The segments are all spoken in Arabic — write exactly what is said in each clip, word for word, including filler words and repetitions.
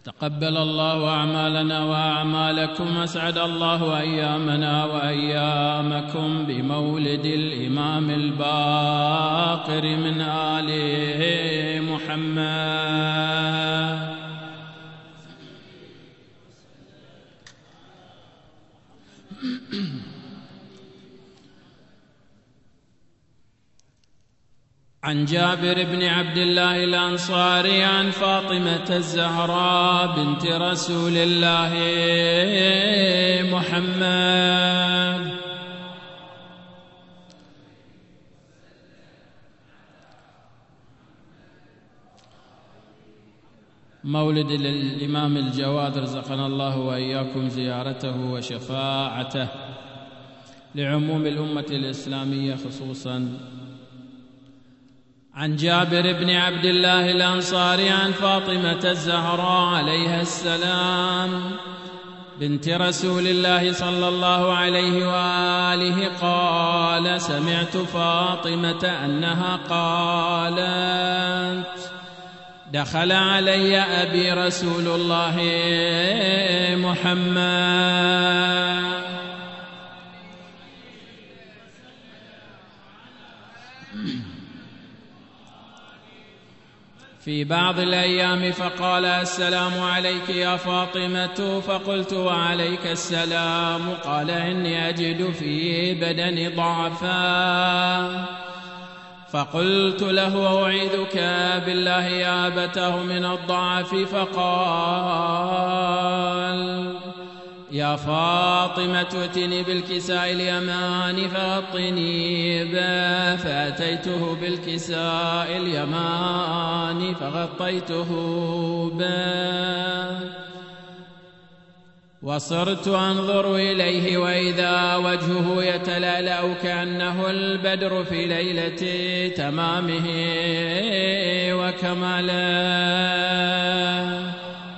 تقبل الله أعمالنا وأعمالكم، أسعد الله أيامنا وأيامكم بمولد الإمام الباقر من آل محمد. عن جابر بن عبد الله الأنصاري عن فاطمة الزهراء بنت رسول الله محمد مولد الإمام الجواد، رزقنا الله وإياكم زيارته وشفاعته لعموم الأمة الإسلامية خصوصاً. عن جابر بن عبد الله الأنصاري عن فاطمة الزهراء عليها السلام بنت رسول الله صلى الله عليه وآله قال: سمعت فاطمة أنها قالت: دخل علي أبي رسول الله محمد في بعض الأيام فقال: السلام عليك يا فاطمة. فقلت: وعليك السلام. قال: إني أجد في بدني ضعفا. فقلت له: أعيذك بالله يا أبتاه من الضعف. فقال: يا فاطمة ائتني بالكساء اليمان فغطني به. فأتيته بالكساء اليمان فغطيته به، وصرت أنظر إليه وإذا وجهه يتلألأ كأنه البدر في ليلة تمامه وكماله.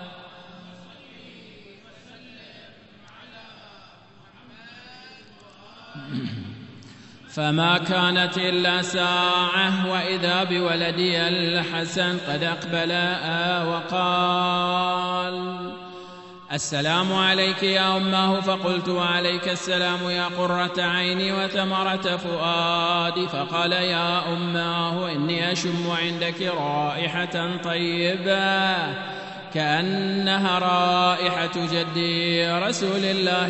فما كانت إلا ساعة وإذا بولدي الحسن قد أقبل وقال: السلام عليك يا أماه. فقلت: وعليك السلام يا قرة عيني وثمرة فؤادي. فقال: يا أماه إني أشم عندك رائحة طيبة كأنها رائحة جدي رسول الله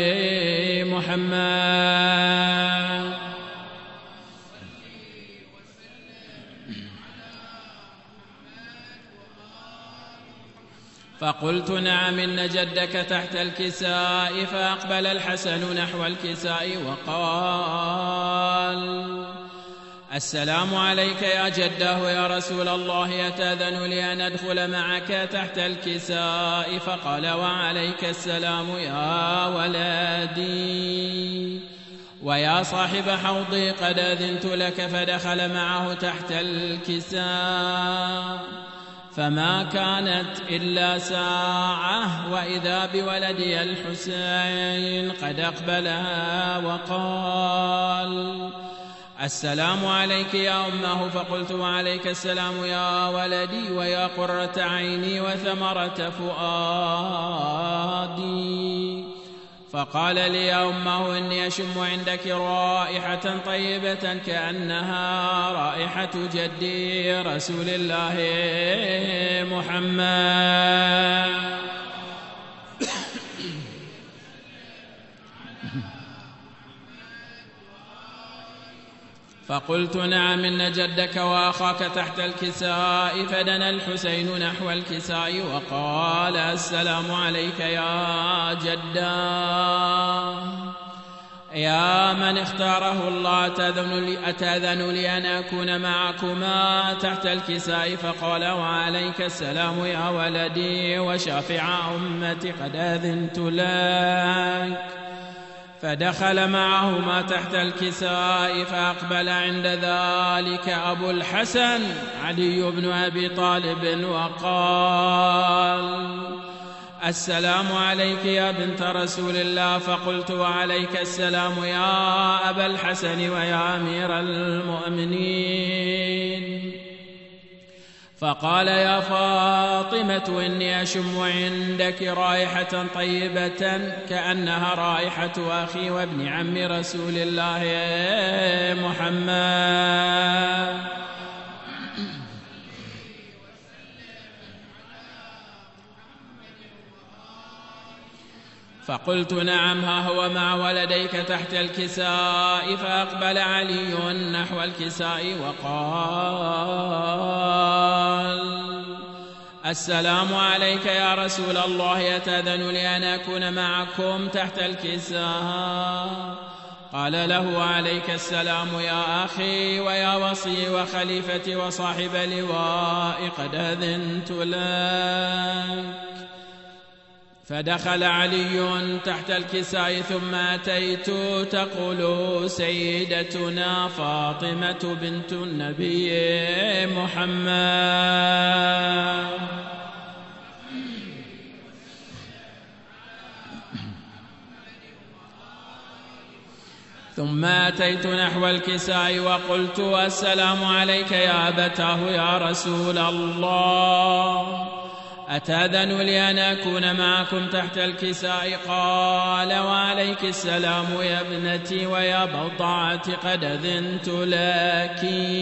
محمد. فقلت: نعم إن جدك تحت الكساء. فأقبل الحسن نحو الكساء وقال: السلام عليك يا جداه يا رسول الله، أتأذن لي أن أدخل معك تحت الكساء؟ فقال: وعليك السلام يا ولدي، ويا صاحب حوضي قد أذنت لك. فدخل معه تحت الكساء، فما كانت إلا ساعة وإذا بولدي الحسين قد أقبلها وقال: السلام عليك يا أمه. فقلت: وعليك السلام يا ولدي، ويا قرة عيني وثمرة فؤادي. فقال لي: يا أمه إني أشم عندك رائحة طيبة كأنها رائحة جدي رسول الله محمد. فقلت: نعم إن جدك وأخاك تحت الكساء. فدنا الحسين نحو الكساء وقال: السلام عليك يا جدا، يا من اختاره الله، أتأذن لي أن أكون معكما تحت الكساء؟ فقال: وعليك السلام يا ولدي، وشافع أمتي قد أذنت لك. فدخل معهما تحت الكساء، فأقبل عند ذلك أبو الحسن علي بن أبي طالب وقال: السلام عليك يا بنت رسول الله. فقلت: وعليك السلام يا أبا الحسن ويا أمير المؤمنين. فقال يا فاطمة إني أشم عندك رائحة طيبة كأنها رائحة أخي وابن عم رسول الله محمد. فقلت نعم ها هو مع ولديك تحت الكساء. فأقبل علي نحو الكساء وقال السلام عليك يا رسول الله، أتأذن لي أن أكون معكم تحت الكساء؟ قال له عليك السلام يا أخي ويا وصي وخليفتي وصاحب لواء، قد أذنت لك. فدخل علي تحت الكساء ثم أتيت تقول سيدتنا فاطمة بنت النبي محمد. ثم أتيت نحو الكساء وقلت السلام عليك يا أبتاه يا رسول الله، أتأذن لي أن أكون معكم تحت الكساء؟ قال وعليك السلام يا ابنتي ويا بضعتي، قد أذنت لك.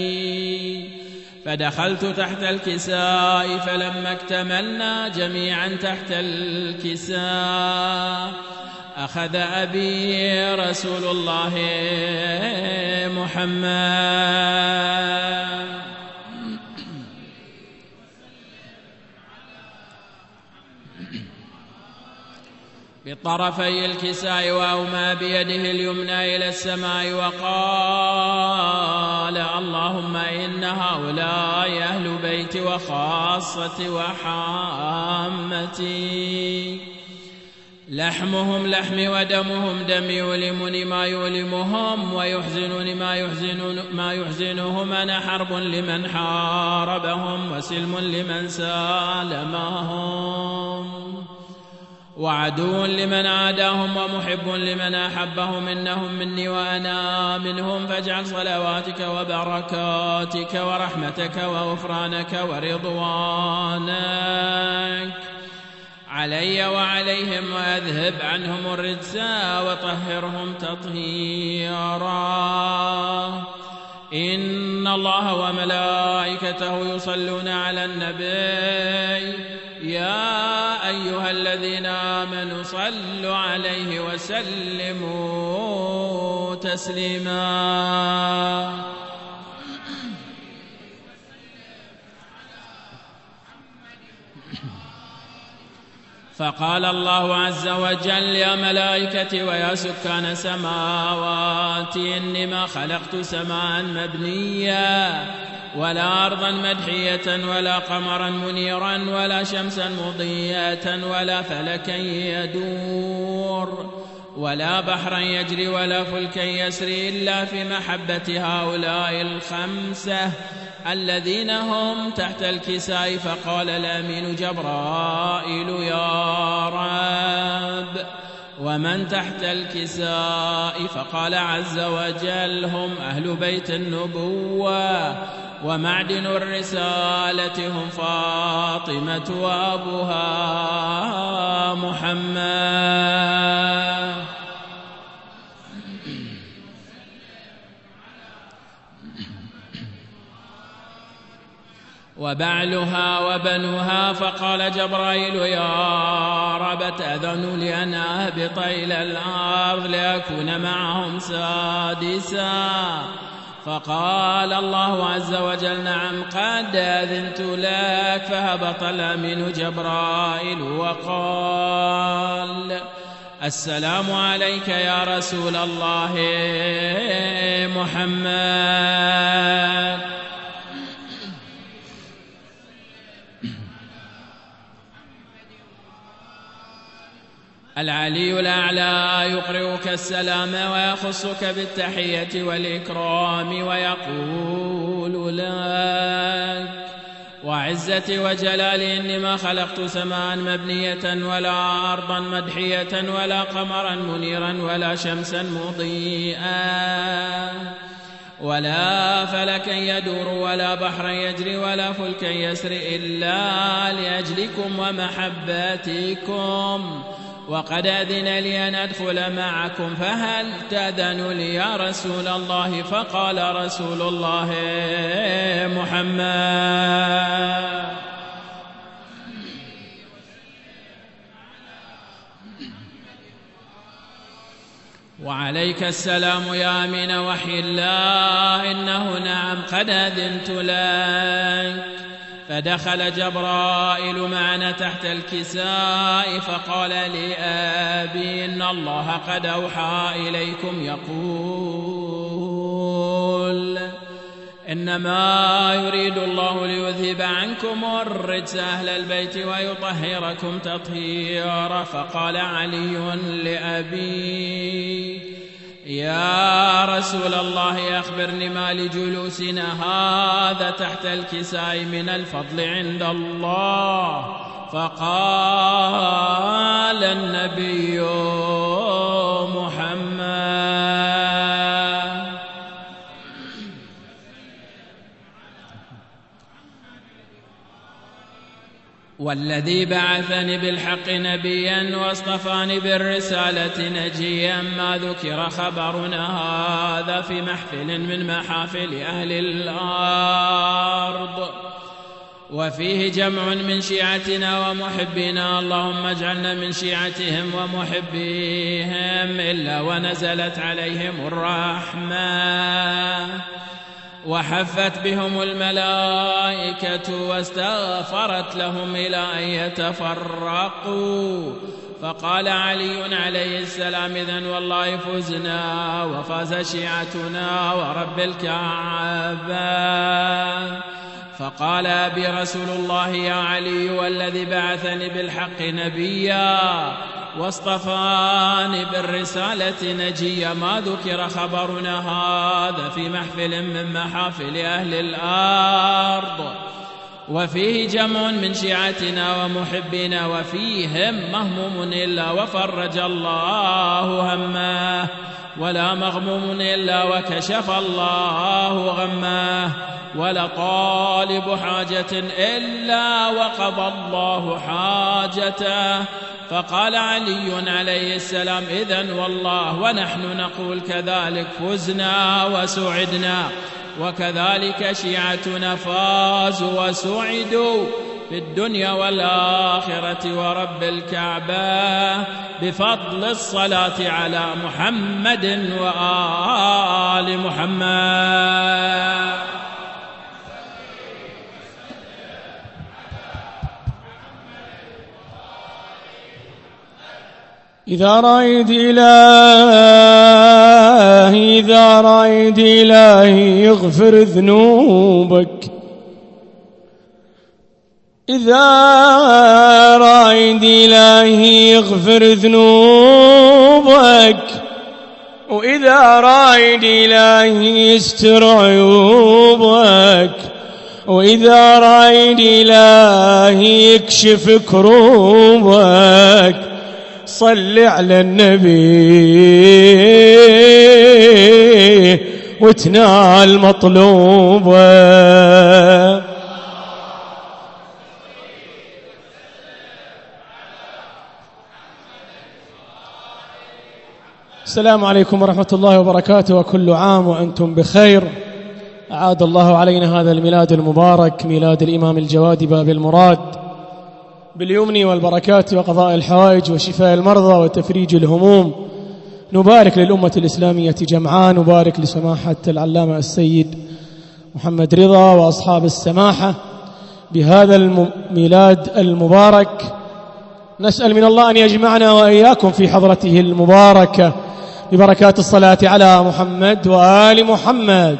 فدخلت تحت الكساء فلما اكتملنا جميعا تحت الكساء أخذ أبي رسول الله محمد بطرفي الكساء وأومى بيده اليمنى إلى السماء وقال اللهم إن هؤلاء أهل بيتي وخاصتي وحامتي، لحمهم لحمي ودمهم دمي، يؤلمني ما يؤلمهم ويحزنني ما, يحزن ما يحزنهم. أنا حرب لمن حاربهم وسلم لمن سالمهم، وعدو لمن عاداهم ومحب لمن أحبهم. إنهم مني وأنا منهم، فاجعل صلواتك وبركاتك ورحمتك وغفرانك ورضوانك علي وعليهم، وأذهب عنهم الرجس وطهرهم تطهيرا. إن الله وملائكته يصلون على النبي، يا أيها الذين آمنوا صلوا عليه وسلموا تسليما. فقال الله عز وجل يا ملائكتي ويا سكان سماواتي، إني ما خلقت سماء مبنيا ولا أرضا مدحية ولا قمرا منيرا ولا شمسا مضيئة ولا فلكا يدور ولا بحرا يجري ولا فلكا يسري إلا في محبة هؤلاء الخمسة الذين هم تحت الكساء. فقال الأمين جبرائيل يا رب ومن تحت الكساء؟ فقال عز وجل هم أهل بيت النبوة ومعدن الرسالة، هم فاطمة وأبوها محمد. وبعلها وبنوها. فقال جبرائيل يا رب تأذن لي أن أهبط إلى الأرض لأكون معهم سادسا؟ فقال الله عز وجل نعم قد أذنت لك. فهبط الأمين جبرائيل وقال السلام عليك يا رسول الله محمد. العلي الأعلى يقرئك السلام ويخصك بالتحية والإكرام ويقول لك وعزتي وجلالي إني ما خلقت سماء مبنية ولا أرضا مدحية ولا قمرا منيرا ولا شمسا مضيئا ولا فلكا يدور ولا بحرا يجري ولا فلكا يسري إلا لأجلكم ومحبتكم، وقد أذن لي أن أدخل معكم فهل تأذن لي يا رسول الله؟ فقال رسول الله محمد وعليك السلام يا أمين وحي الله، إنه نعم قد أذنت لك. فدخل جبرائيل معنا تحت الكساء فقال لأبي إن الله قد أوحى إليكم يقول إنما يريد الله ليذهب عنكم الرجس أهل البيت ويطهركم تطهيرا. فقال علي لأبي يا رسول الله أخبرني ما لجلوسنا هذا تحت الكساء من الفضل عند الله. فقال النبي محمد والذي بعثني بالحق نبيا واصطفاني بالرسالة نجيا ما ذكر خبرنا هذا في محفل من محافل أهل الأرض وفيه جمع من شيعتنا ومحبنا، اللهم اجعلنا من شيعتهم ومحبيهم، إلا ونزلت عليهم الرحمة وحفت بهم الملائكة واستغفرت لهم إلى أن يتفرقوا. فقال علي عليه السلام إذن والله فزنا وفاز شيعتنا ورب الكعبة. فقال أبي رسول الله يا علي والذي بعثني بالحق نبيا واصطفاني بالرسالة نجيا ما ذكر خبرنا هذا في محفل من محافل أهل الأرض وفيه جمع من شيعتنا ومحبنا وفيهم مهموم إلا وفرج الله همه ولا مغموم إلا وكشف الله غمه ولا طالب حاجة إلا وقضى الله حاجته. فقال علي عليه السلام إذن والله ونحن نقول كذلك فزنا وسعدنا وكذلك شيعتنا فازوا وسعدوا في الدنيا والآخرة ورب الكعبة بفضل الصلاة على محمد وآل محمد. إذا رأيت إلهي إذا رأيت إلهي يغفر ذنوبك، إذا رأيت إلهي يغفر ذنوبك، وإذا رأيت إلهي يستر عيوبك، وإذا رأيت إلهي يكشف كروبك، صل على النبي وتنال مطلوبه. السلام عليكم ورحمة الله وبركاته، وكل عام وأنتم بخير. أعاد الله علينا هذا الميلاد المبارك، ميلاد الإمام الجواد باب المراد، باليمن والبركات وقضاء الحوائج وشفاء المرضى وتفريج الهموم. نبارك للأمة الإسلامية جمعاء، نبارك لسماحة العلامة السيد محمد رضا وأصحاب السماحة بهذا الميلاد المبارك. نسأل من الله أن يجمعنا وإياكم في حضرته المباركة ببركات الصلاة على محمد وآل محمد.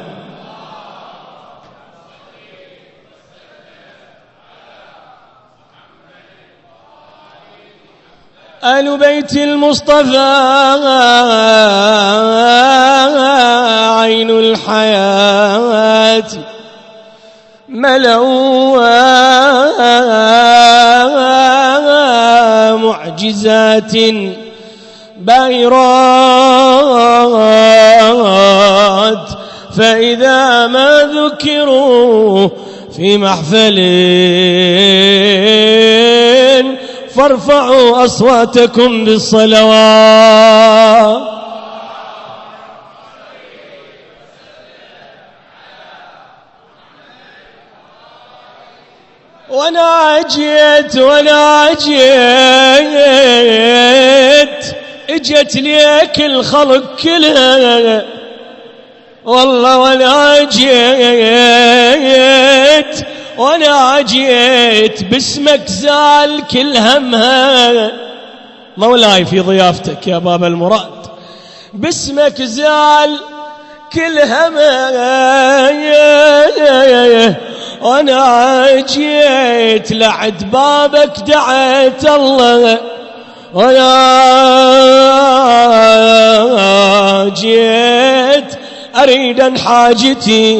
آل بيت المصطفى عين الحياة، ملوا معجزات باهرات فإذا ما ذكروا في محفل فارفعوا أصواتكم بالصلوات. وانا جيت وانا جيت اجت ليك الخلق كلها والله، وانا جيت وانا جيت باسمك زال كل همها. مولاي في ضيافتك يا باب المراد، باسمك زال كل همها، وانا جيت لعد بابك دعيت الله، وانا جيت اريد حاجتي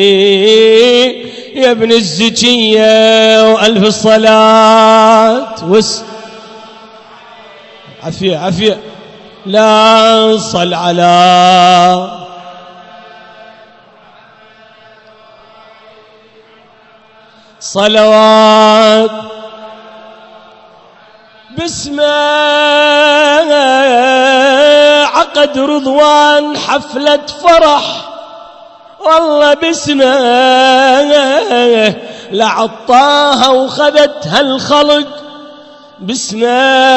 يا ابن الزكية والف الصلاة وس عفية عفية. لا صل على صلوات باسمه عقد رضوان حفلة فرح، والله باسمه لعطاها وخذت هالخلق، باسمه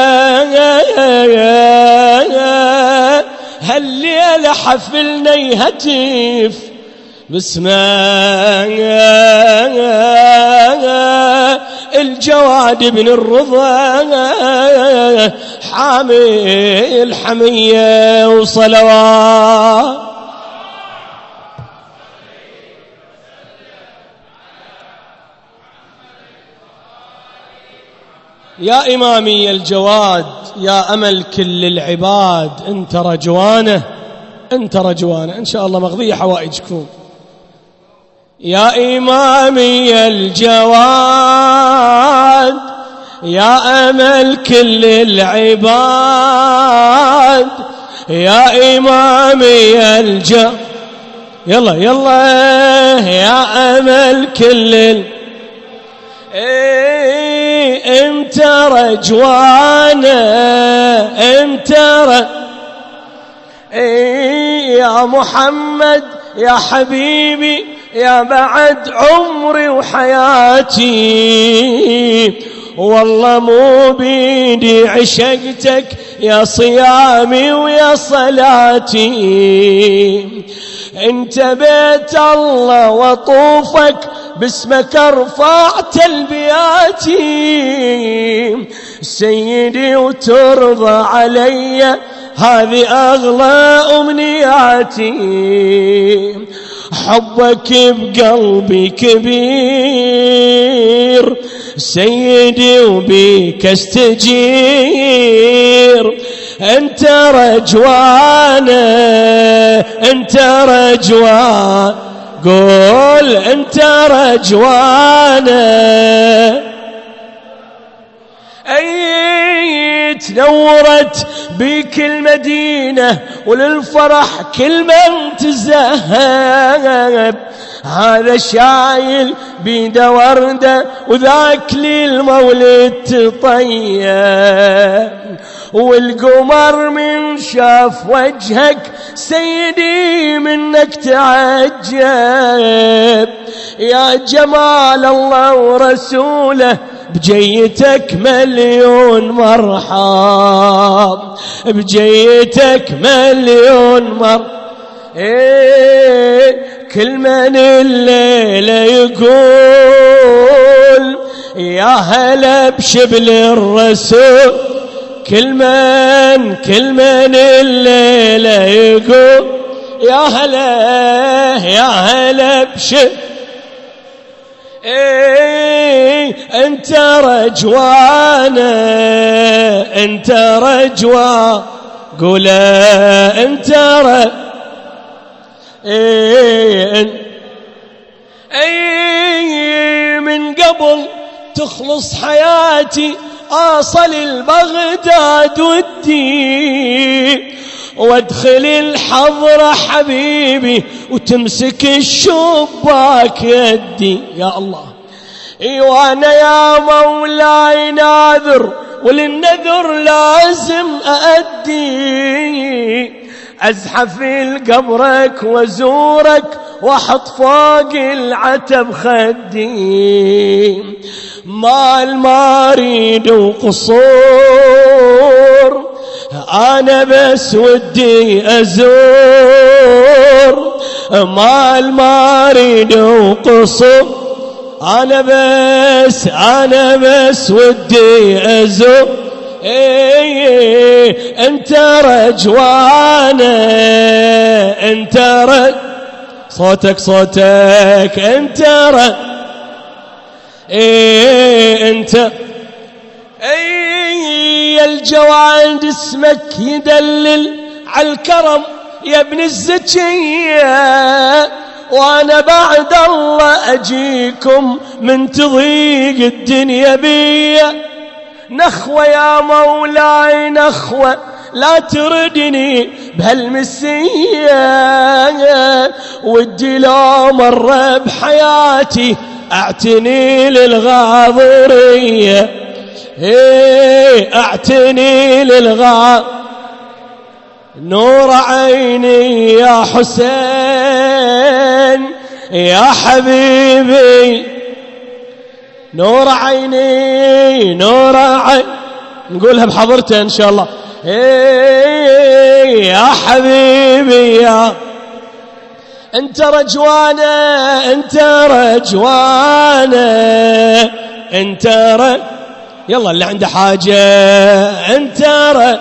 هالليلة حفلنا يهتف، باسمه الجواد بن الرضا حامي الحمية وصلوات. يا إمامي الجواد يا أمل كل العباد، أنت رجوانه أنت رجوانه، إن شاء الله مغضية حوائجكم. يا إمامي الجواد يا أمل كل العباد، يا إمامي الجواد يلا يلا يا أمل كل ال... إيه انت رجوانا انت ر... إيه يا محمد يا حبيبي يا بعد عمري وحياتي، والله مو بيدي عشقتك يا صيامي ويا صلاتي، انت بيت الله وطوفك باسمك ارفع تلبياتي، سيدي وترضى علي هذه اغلى امنياتي، حبك بقلبي كبير سيدي وبيك استجير، انت رجوانا انت رجوان، قول انت رجوانا. اي تنورت بك المدينة وللفرح كل من تزهب، هذا شايل بيده وردة وذاك للمولد تطيب، والقمر من شاف وجهك سيدي منك تعجب، يا جمال الله ورسوله بجيتك مليون مرحب، بجيتك مليون مرحب. إيه كل من الليلة يقول يا هلا بشبل الرسول، كل من كل من الليلة يقول يا هلا يا هلا بشبل. إيه انت رجوانا انت رجوان، قول انت رجوان. إيه إيه من قبل تخلص حياتي أصل البغداد ودي، وادخل الحضرة حبيبي وتمسك الشباك يدي يا الله. وانا يا مولاي ناذر وللنذر لازم أأدي، أزحف لقبرك وزورك واحط فوق العتب خدي، مال ما اريد وقصور انا بس ودي ازور، مال ما اريد وقصور انا بس انا بس ودي ازور. ايه انت رجوانا انت رج صوتك صوتك انت رج ايه انت ايه الجواد اسمك يدلل على الكرم يا ابن الزكية، وانا بعد الله اجيكم من تضيق الدنيا بيا. نخوة يا مولاي نخوة لا تردني بهالمسية، ودي لو مر بحياتي اعتني للغاضرية، ايه اعتني للغاضرية. نور عيني يا حسين يا حبيبي، نور عيني نور عيني، نقولها بحضرته إن شاء الله. إيه يا حبيبي يا أنت رجوانا أنت رجوانا أنت رج يلا اللي عنده حاجة أنت رج.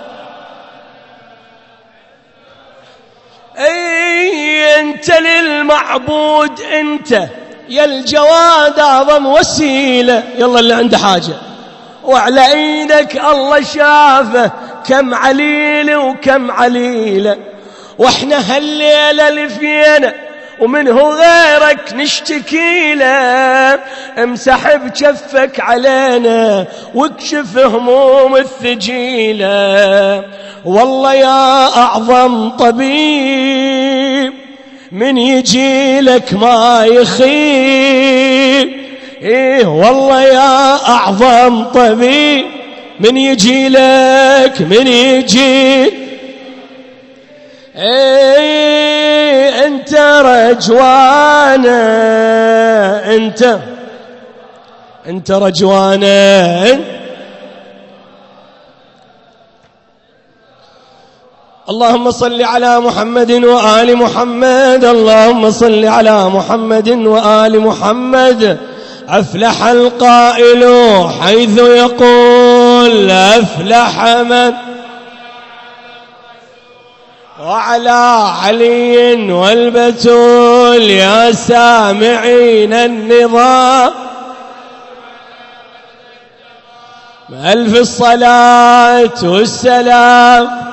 إيه أنت للمعبود أنت يا الجواد أعظم وسيلة، يلا اللي عنده حاجة وعلى عينك الله شافه كم عليلة وكم عليلة، واحنا هالليلة لفينا ومنه غيرك نشتكي له، امسح بجفك علينا واكشف هموم الثجيلة. والله يا أعظم طبيب من يجي لك ما يخيب، إيه والله يا أعظم طبيب من يجي لك من يجي، إيه أنت رجوانا أنت أنت رجوانا. اللهم صل على محمد وآل محمد، اللهم صل على محمد وآل محمد. أفلح القائل حيث يقول أفلح من، وعلى علي والبتول يا سامعين النظام، ألف الصلاة والسلام.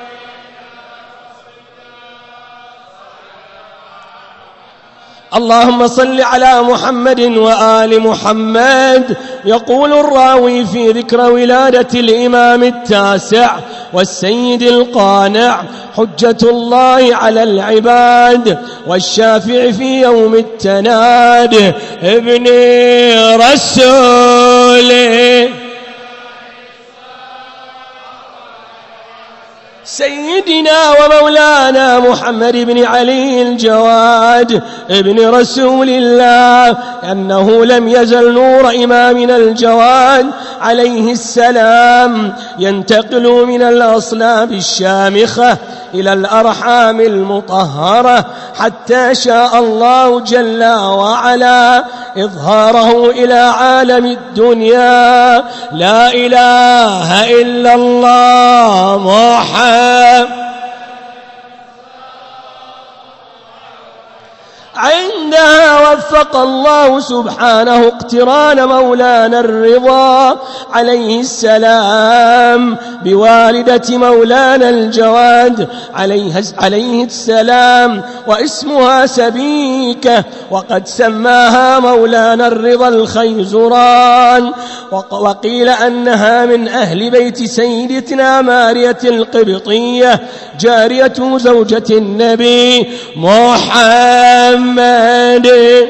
اللهم صل على محمد وآل محمد. يقول الراوي في ذكر ولادة الإمام التاسع والسيد القانع حجة الله على العباد والشافع في يوم التناد ابن رسوله سيدنا ومولانا محمد بن علي الجواد ابن رسول الله، أنه لم يزل نور إمامنا الجواد عليه السلام ينتقل من الأصلاب الشامخة إلى الأرحام المطهرة، حتى شاء الله جل وعلا إظهاره إلى عالم الدنيا. لا إله إلا الله محمد. عندها وفق الله سبحانه اقتران مولانا الرضا عليه السلام بوالدة مولانا الجواد عليه, عليه السلام، واسمها سبيكة، وقد سماها مولانا الرضا الخيزران، وقيل أنها من أهل بيت سيدتنا مارية القبطية جارية زوجة النبي محمد.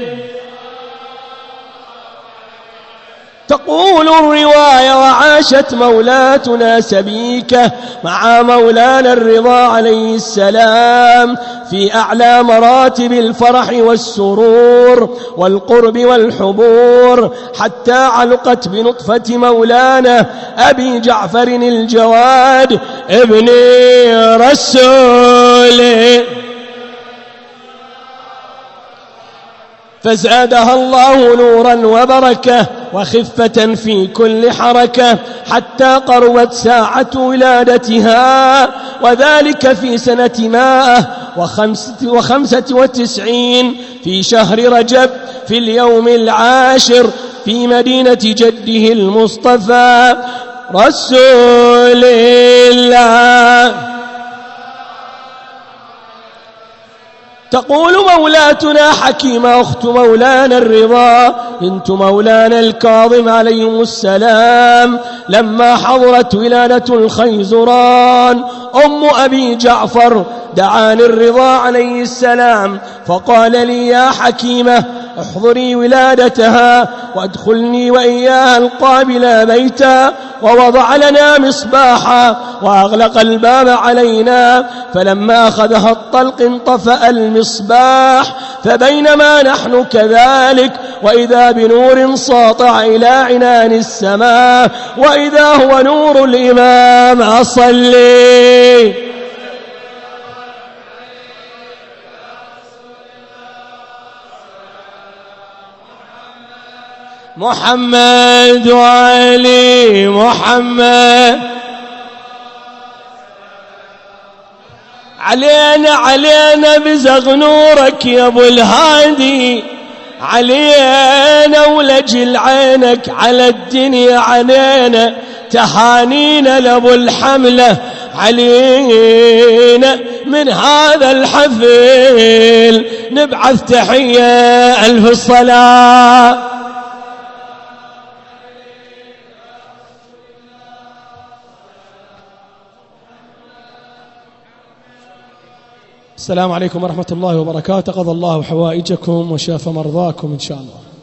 تقول الرواية: وعاشت مولاتنا سبيكة مع مولانا الرضا عليه السلام في أعلى مراتب الفرح والسرور والقرب والحبور، حتى علقت بنطفة مولانا أبي جعفر الجواد ابن رسوله، فزادها الله نورا وبركة وخفة في كل حركة، حتى قربت ساعة ولادتها، وذلك في سنة مائة وخمسة, وخمسة وتسعين في شهر رجب في اليوم العاشر في مدينة جده المصطفى رسول الله. تقول مولاتنا حكيمة أخت مولانا الرضا بنت مولانا الكاظم عليهم السلام لما حضرت ولادة الخيزران أم أبي جعفر دعاني الرضا عليه السلام فقال لي: يا حكيمة احضري ولادتها وادخلني وإياها القابلة بيتا، ووضع لنا مصباحا وأغلق الباب علينا، فلما أخذها الطلق انطفأ المصباح، فبينما نحن كذلك وإذا بنور ساطع إلى عنان السماء، وإذا هو نور الإمام أصلي. محمد وعلي محمد علينا علينا بزغ نورك يا ابو الهادي، علينا ولجل عينك على الدنيا علينا، تهانينا لابو الحملة علينا من هذا الحفل نبعث تحية ألف الصلاة. السلام عليكم ورحمة الله وبركاته. قضى الله حوائجكم وشاف مرضاكم إن شاء الله.